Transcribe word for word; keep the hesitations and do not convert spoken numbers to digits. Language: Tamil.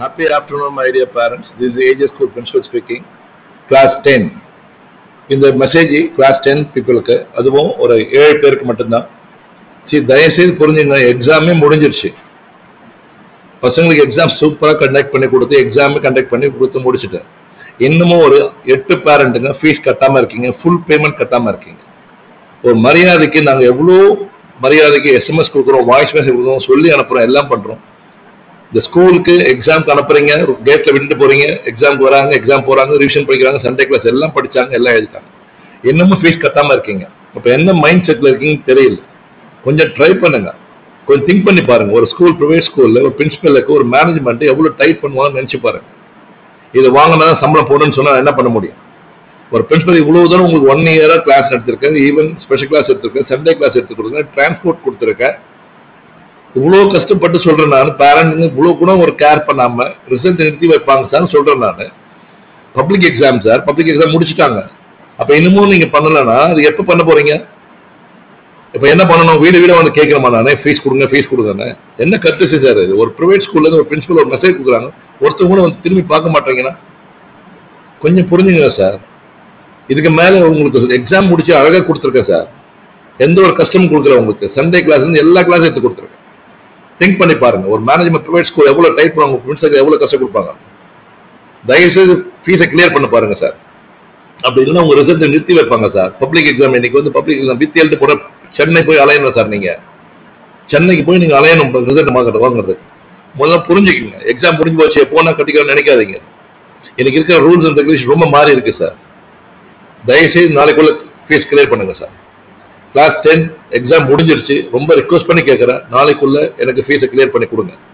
Happy afternoon, my dear parents. This is A J School Principal speaking. Class ten. இந்த மெசேஜ் கிளாஸ் டென் பீப்புளுக்கு, அதுவும் ஒரு ஏழு பேருக்கு மட்டும்தான். சரி, தயவுசெய்து புரிஞ்சுங்க, எக்ஸாமே முடிஞ்சிருச்சு. பசங்களுக்கு எக்ஸாம் சூப்பராக கண்டக்ட் பண்ணி கொடுத்து எக்ஸாமே கண்டக்ட் பண்ணி கொடுத்து முடிச்சுட்டேன். இன்னமும் ஒரு எட்டு பேரண்ட்டுங்க ஃபீஸ் கட்டாமல் இருக்கீங்க, ஃபுல் பேமெண்ட் கட்டாமல் இருக்கீங்க. ஒரு மரியாதைக்கு நாங்கள் எவ்வளோ மரியாதைக்கு எஸ்எம்எஸ் கொடுக்குறோம், வாய்ஸ் மெசேஜ் கொடுக்குறோம், சொல்லி அனுப்புகிறோம், எல்லாம் பண்ணுறோம். இந்த ஸ்கூலுக்கு எக்ஸாம்க்கு அனுப்புறீங்க, கேட்டில் விட்டுட்டு போறீங்க, எக்ஸாம்க்கு வராங்க, எக்ஸாம் போகிறாங்க, ரிவிஷன் படிக்கிறாங்க, சண்டே கிளாஸ் எல்லாம் படித்தாங்க, எல்லாம் எழுதிட்டாங்க. இன்னமும் ஃபீஸ் கட்டாமல் இருக்கீங்க. அப்போ என்ன மைண்ட் செட்டில் இருக்கீங்கன்னு தெரியல. கொஞ்சம் ட்ரை பண்ணுங்க, கொஞ்சம் திங்க் பண்ணி பாருங்க. ஒரு ஸ்கூல், ப்ரைவேட் ஸ்கூலில் ஒரு பிரின்சிபலுக்கு ஒரு மேனேஜ்மெண்ட் எவ்வளோ டைட் பண்ணுவாங்கன்னு நினச்சி பாருங்க. இது வாங்கினா தான் சம்பளம் போடணும்னு சொன்னால் என்ன பண்ண முடியும்? ஒரு பிரின்சிபல் இவ்வளோ தூரம் உங்களுக்கு ஒன் இயராக கிளாஸ் எடுத்திருக்கேன், ஈவன் ஸ்பெஷல் கிளாஸ் எடுத்திருக்கேன், சண்டே கிளாஸ் எடுத்து கொடுத்துருக்கேன், டிரான்ஸ்போர்ட் கொடுத்துருக்கேன். இவ்வளோ கஷ்டப்பட்டு சொல்கிறேன் நான். பேரண்ட்டுங்க இவ்வளோ கூட ஒரு கேர் பண்ணாமல் ரிசல்ட் நிறுத்தி வைப்பாங்க சார் சொல்கிறேன் நான். Public exam sir, public exam முடிச்சுட்டாங்க. அப்போ இன்னமும் நீங்கள் பண்ணலைன்னா அது எப்போ பண்ண போகிறீங்க? இப்போ என்ன பண்ணணும்? வீடு வீடாக வந்து கேட்குறமா நானே, ஃபீஸ் கொடுங்க ஃபீஸ் கொடுங்கன்னு. என்ன கர்த்தசி சார் இது? ஒரு ப்ரைவேட் ஸ்கூல்லேருந்து ஒரு பிரின்சிபல் ஒரு மெசேஜ் கொடுக்குறாங்க, ஒருத்தர் கூட வந்து திரும்பி பார்க்க மாட்டேங்கன்னா கொஞ்சம் புரிஞ்சுங்க சார். இதுக்கு மேலே உங்களுக்கு எக்ஸாம் முடிச்சு அழகாக கொடுத்துருக்கேன் சார், எந்த ஒரு கஷ்டமும் கொடுக்கல உங்களுக்கு. சண்டே கிளாஸ்லேருந்து எல்லா கிளாஸும் எடுத்து கொடுத்துருக்கேன். திங்க் பண்ணி பாருங்க, ஒரு மேனேஜ்மெண்ட் ப்ரைவேட் ஸ்கூல் எவ்வளோ டைப் பண்ணுவாங்க, பிரின்சிபல் எவ்வளோ கஷ்டம் கொடுப்பாங்க. தயவுசெய்து ஃபீஸை கிளியர் பண்ண பாருங்க சார். அப்படி இல்லைன்னா உங்க ரிசல்ட்டை நிறுத்தி வைப்பாங்க சார். பப்ளிக் எக்ஸாம் இன்னைக்கு வந்து பப்ளிக் எக்ஸாம் வித்தி எழுத்து போற சென்னை போய் அலையணும் சார். நீங்க சென்னைக்கு போய் நீங்க அலையணும் ரிசல்ட் வாங்குறது வாங்குறது முதல்ல புரிஞ்சுக்கங்க. எக்ஸாம் முடிஞ்சு போச்சு போனா கட்டிக்கணும்னு நினைக்காதீங்க. இன்னைக்கு இருக்கிற ரூல்ஸ் அண்ட் ரெகுலேஷன் ரொம்ப மாறி இருக்கு சார். தயவுசெய்து நாளைக்குள்ள ஃபீஸ் கிளியர் பண்ணுங்க சார். கிளாஸ் டென் எக்ஸாம் முடிஞ்சிருச்சு, ரொம்ப ரிக்வஸ்ட் பண்ணி கேட்குறேன், நாளைக்குள்ள எனக்கு ஃபீஸை கிளியர் பண்ணி கொடுங்க.